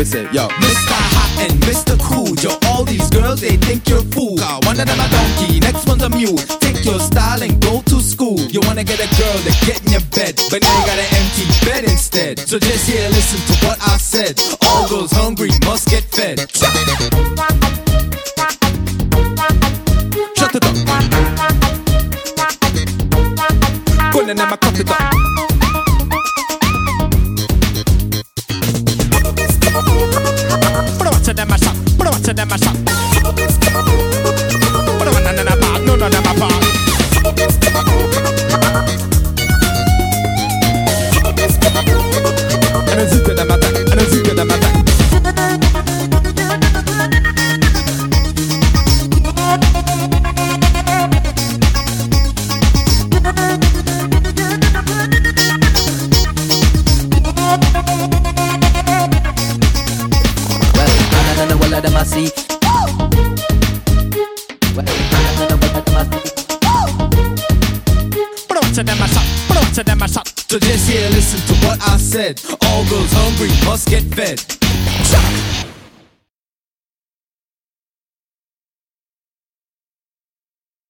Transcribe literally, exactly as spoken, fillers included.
we say, yo. Mister Hot and Mister Cool, yo, all these girls, they think you're a fool. One of them a donkey, next one's a mule. Take your style and go to school. You wanna get a girl to get in your bed, but now you got an empty bed instead. So just here, listen to what I said. All girls hungry must get fed. Shut it up. Go and never cut it up. Put a watch of them a shot. Put a watch of them a shot. Put a one in a part. No, no, them a part. And a zip to them attack. And a zip to them attack. Well, them I see. Well, I don't know what them I see. Put a watch of them a shot. Put a watch of them a shot. So just here, listen to what I said. All girls hungry must get fed. Shot.